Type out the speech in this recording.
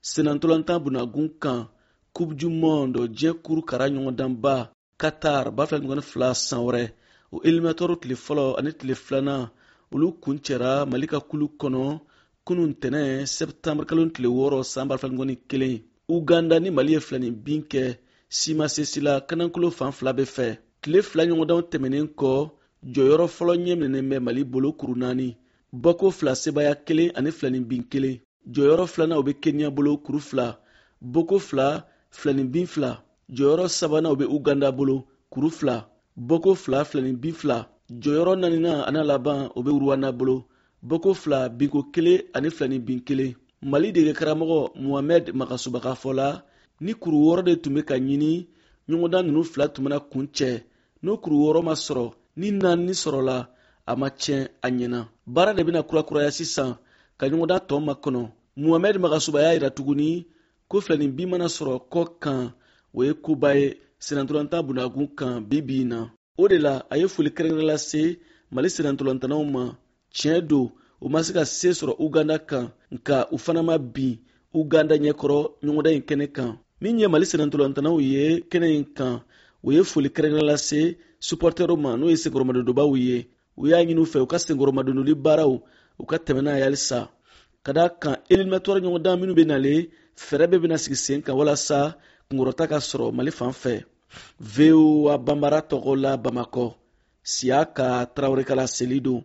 senantolanta bunagun kan coupe du monde diɲɛ kuru kara ɲɔgɔndanba Qatar ba 2022 san wɛrɛ o éliminatoire tile fɔlɔ ani tile filanan olu kuncɛra Mali ka kulu kɔnɔ kunun ntɛnɛn septembre kalo tile 6 san 2021. Uganda ni Mali ye filanin bin kɛ sima sesila kanankolo fan fila bɛ fɛ. Tile fila ɲɔgɔndanw tɛmɛnen kɔ jɔyɔrɔ fɔlɔ ɲɛminɛnen bɛ Mali bolo kuru 4 bɔko fila sebaya 1 ani filanin bin 1. Jɔyɔrɔ filanan o bɛ Kenya bolo kuru 2 bɔko 2 filanin bin 2. Jɔyɔrɔ sabanan o bɛ Uganda bolo kuru 2 bɔko 2 filanin bin 2. Jɔyɔrɔ naaninan ani laban o bɛ Rwanda bolo bɔko 2 binko 1 ani filanin bin 1. Mali dege karamɔgɔ Mohamed Makasuba ka fɔ la ni kuru 6 de tun bɛ ka ɲini ɲɔgɔndan ninnu fila tun bɛna kun cɛ n'o kuru 6 ma sɔrɔ ni 4 sɔrɔla a ma tiɲɛ a ɲɛna. Baara de bɛna kurakuraya sisan ka ɲɔgɔndan tɔ makɔnɔ. Mohamed Makasuba y'a jira tuguni ko filanin bin mana sɔrɔ kɔ kan o ye koba ye senantolanta bunagun kan bi na. O de la a ye foli kɛrɛnkɛrɛn lase Mali senantolantanaw ma. Tiɲɛ don u ma se ka se sɔrɔ Uganda kan nka u fana ma bin Uganda ɲɛkɔrɔ ɲɔgɔndan in kɛnɛ kan. Min ye Mali senantolantanaw ye kɛnɛ in kan u ye foli kɛrɛnkɛrɛn lase supportɛrw ma n'o ye senkɔrɔmadondobaw ye. U y'a ɲini u fɛ u ka senkɔrɔmadondoli baaraw u ka tɛmɛ n'a ye halisa. Ka d'a kan éliminatoire ɲɔgɔndan minnu bɛ nalen fɛɛrɛ bɛɛ bɛna sigi sen kan walasa kunkɔrɔta ka sɔrɔ Mali fan fɛ. VOA Bambara tɔgɔ la Bamakɔ Siaka Traoré Kala Selido.